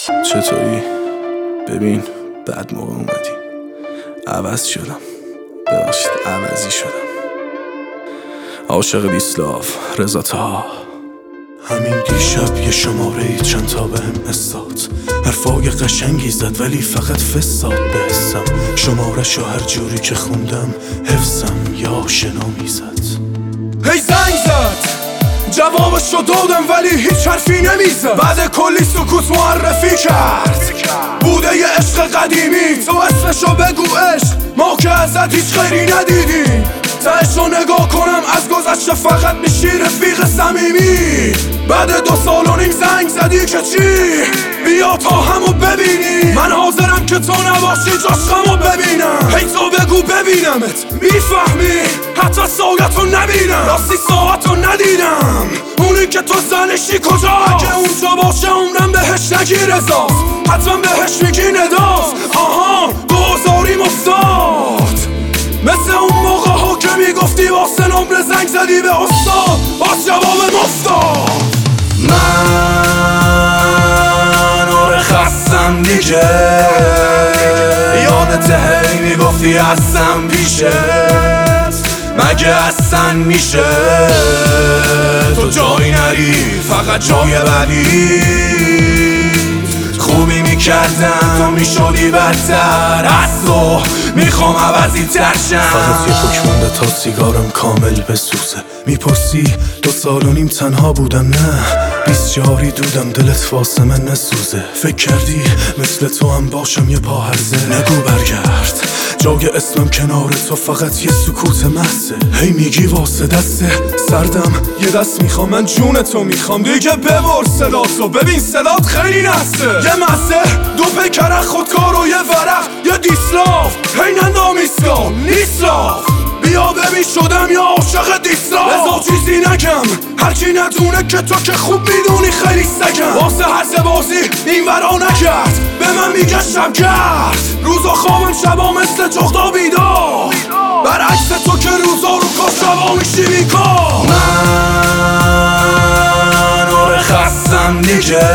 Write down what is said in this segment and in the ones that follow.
چطوری؟ ببین بعد موقع اومدی، عوض شدم، ببخشید عوضی شدم. عاشق دیسلاف رضا طه. همین دیشب یه شماره چند تا بهم استاد، حرفای قشنگی زد ولی فقط فساد به حسم. شماره‌شو هر جوری که خوندم حفظم یا آشنا میزد. هی زنگ زد جوابشو دادم ولی هیچ حرفی نمیزد. بعد کلی سکوت معرفی کرد بوده یه عشق قدیمی. تو اسمشو بگو عشق، ما که ازت هیچ خیری ندیدیم. تهشو نگاه کنم از گذشته فقط میشی رفیق صمیمی. بعد 2 سال و نیم زنگ زدی که چی؟ بیا تا همو ببینی. من حاضرم که تو نباشی جاشقمو ببینم. هی تو بگو ببینمت، میفهمی؟ حتی ساعتو نبینم، راستی ساعتو ندیدم. اونی که تو زنشی کجا؟ اگه اونجا باشه عمرم بهش نگی رضاست، حتما بهش میگی نداست. آها دوزاریم افتاد مثل اون موقع ها که میگفتی واسه نمره زنگ زدی به استاد، باز جواب مفتاد. من آره خستم دیگه، یادت هی میگفتی هستم پیشت، مگه اصلا میشه تو جایی نری فقط جای بعدی؟ خوبی میکردم تو میشدی بدتر، از تو میخوام عوضی ترشم. فقط یه پک مونده تا سیگارم کامل بسوزه. میپرسی 2 سال و نیم تنها بودم؟ نه 24 دودم دلت واسه من نسوزه. فکر کردی مثل تو هم باشم یه پا هرزه؟ نگو برگرد، جای اسمم کنار تو فقط یه سکوت محضه. هی میگی واسه دسته سردم یه دست میخوام، من جون تو میخوام دیگه ببر صداتو. ببین صدات خیلی نسته، یه مزه 2 پیکرک خودکار و یه ورق یه دیسلاف. هی نندامیسکا نیسلاف، بیا ببین شدم یا عاشق دیسلاف. لذا چیزی نگم هرکی ندونه که تو که خوب میدونی خیلی سگم. واسه هر بازی این ورا نکرد به من میگه شبگرد. روزا خوابم شبا مثل جغدا بیدار، برعکس تو که روزا رو کار شبا میشی بیکار. من آره خستم دیگه،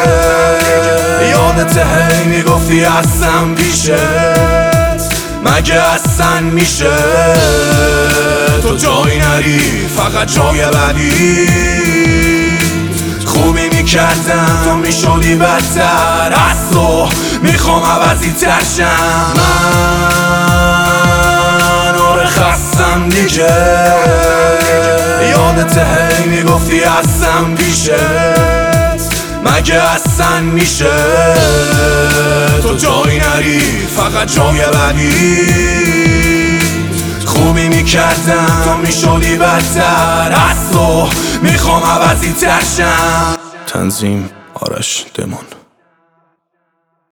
یادت هی میگفتی هستم پیشت، مگه اصلا میشه تو جایی نری فقط جای بعدی؟ خوبی میکردم تو میشدی بدتر، از تو میخوام عوضی ترشم. من آره خستم دیگه، یادت هی میگفتی هستم پیشت، مگه اصلا میشه تو جایی نری فقط جای بعدی؟ خوبی میکردم تو میشدی بدتر، از تو میخوام عوضی ترشم. تنظیم آرش دمان.